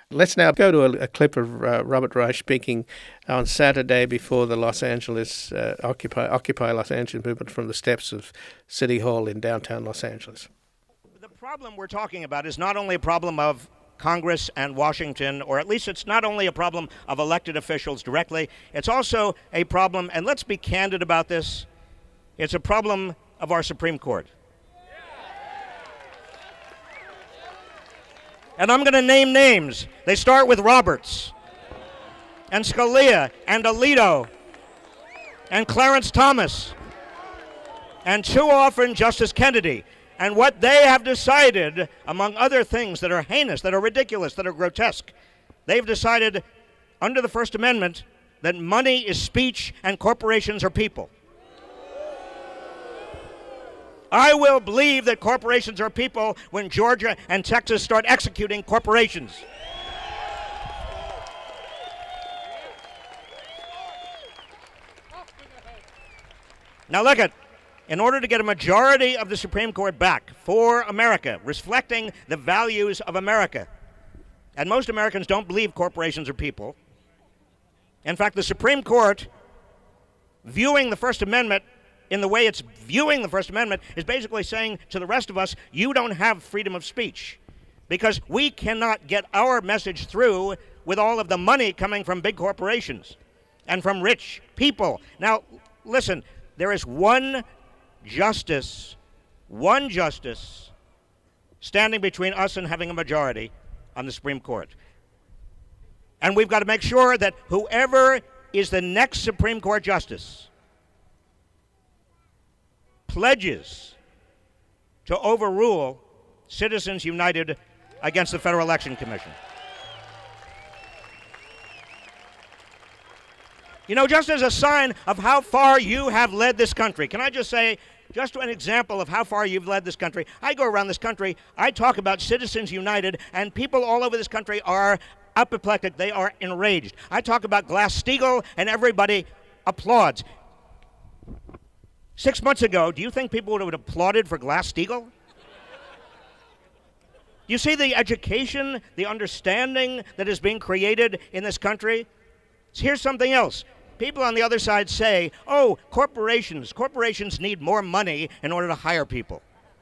Let's now go to a clip of Robert Reich speaking on Saturday before the Los Angeles Occupy Los Angeles movement from the steps of City Hall in downtown Los Angeles. The problem we're talking about is not only a problem of Congress and Washington, or at least it's not only a problem of elected officials directly, it's also a problem, and let's be candid about this, it's a problem of our Supreme Court. And I'm going to name names. They start with Roberts, and Scalia, and Alito, and Clarence Thomas, and too often Justice Kennedy. And what they have decided, among other things that are heinous, that are ridiculous, that are grotesque, they've decided under the First Amendment that money is speech and corporations are people. I will believe that corporations are people when Georgia and Texas start executing corporations. Now look at, in order to get a majority of the Supreme Court back for America, reflecting the values of America, and most Americans don't believe corporations are people. In fact, the Supreme Court, viewing the First Amendment in the way it's viewing the First Amendment, is basically saying to the rest of us, you don't have freedom of speech, because we cannot get our message through with all of the money coming from big corporations and from rich people. Now, listen, there is one justice standing between us and having a majority on the Supreme Court. And we've got to make sure that whoever is the next Supreme Court justice pledges to overrule Citizens United against the Federal Election Commission. You know, just as a sign of how far you have led this country, can I just say, just an example of how far you've led this country. I go around this country, I talk about Citizens United, and people all over this country are apoplectic. They are enraged. I talk about Glass-Steagall, and everybody applauds. 6 months ago, do you think people would have applauded for Glass-Steagall? You see the education, the understanding that is being created in this country? Here's something else. People on the other side say, oh, corporations need more money in order to hire people.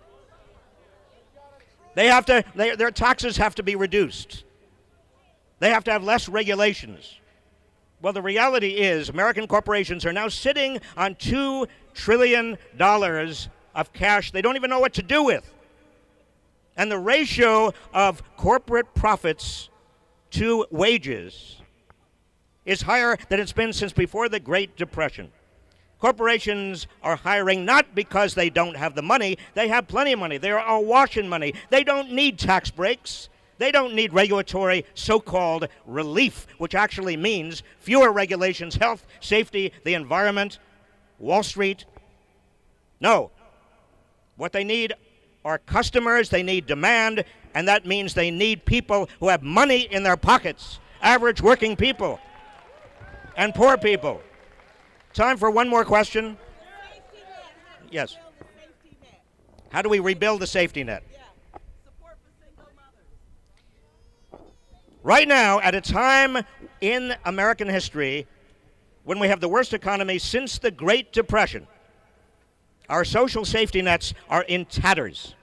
Their taxes have to be reduced. They have to have less regulations. Well, the reality is American corporations are now sitting on $2 trillion of cash they don't even know what to do with. And the ratio of corporate profits to wages is higher than it's been since before the Great Depression. Corporations are hiring not because they don't have the money. They have plenty of money. They are awash in money. They don't need tax breaks. They don't need regulatory so-called relief, which actually means fewer regulations, health, safety, the environment, Wall Street. No. What they need are customers. They need demand, and that means they need people who have money in their pockets, average working people and poor people. Time for one more question. Yes. How do we rebuild the safety net? Right now, at a time in American history when we have the worst economy since the Great Depression, our social safety nets are in tatters.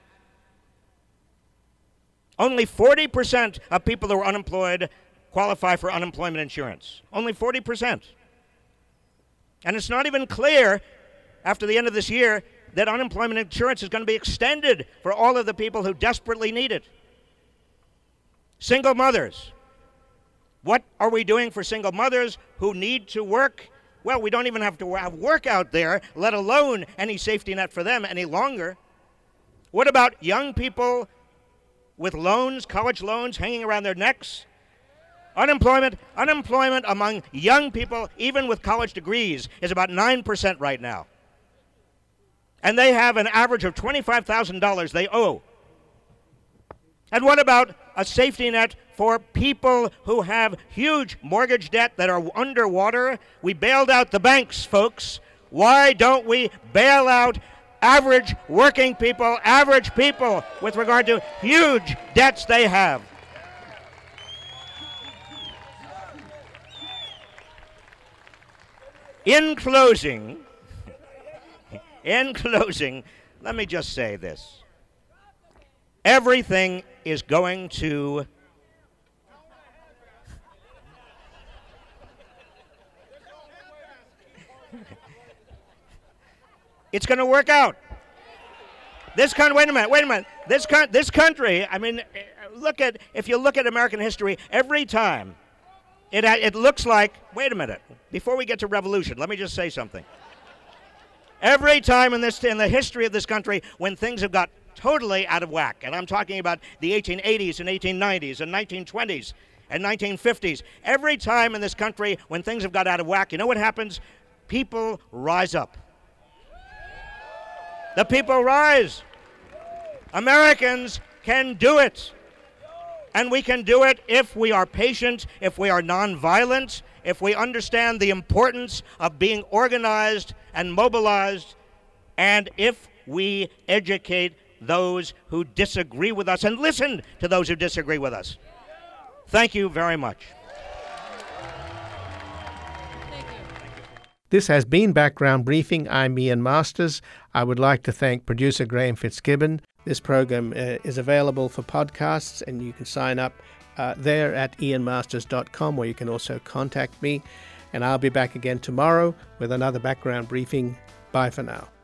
Only 40% of people who are unemployed qualify for unemployment insurance. Only 40%. And it's not even clear after the end of this year that unemployment insurance is going to be extended for all of the people who desperately need it. Single mothers. What are we doing for single mothers who need to work? Well, we don't even have to have work out there, let alone any safety net for them any longer. What about young people with loans, college loans hanging around their necks? Unemployment among young people, even with college degrees, is about 9% right now. And they have an average of $25,000 they owe. And what about a safety net for people who have huge mortgage debt that are underwater? We bailed out the banks, folks. Why don't we bail out average working people, average people with regard to huge debts they have? In closing, let me just say this. Everything is going to it's going to work out. Wait a minute. This country, I mean, if you look at American history, every time it looks like, wait a minute, before we get to revolution, let me just say something. Every time in the history of this country when things have got totally out of whack, and I'm talking about the 1880s and 1890s and 1920s and 1950s, every time in this country when things have got out of whack, you know what happens? People rise up. The people rise. Americans can do it. And we can do it if we are patient, if we are nonviolent, if we understand the importance of being organized and mobilized, and if we educate those who disagree with us and listen to those who disagree with us. Thank you very much. This has been Background Briefing. I'm Ian Masters. I would like to thank producer Graham Fitzgibbon. This program is available for podcasts, and you can sign up there at ianmasters.com, where you can also contact me. And I'll be back again tomorrow with another Background Briefing. Bye for now.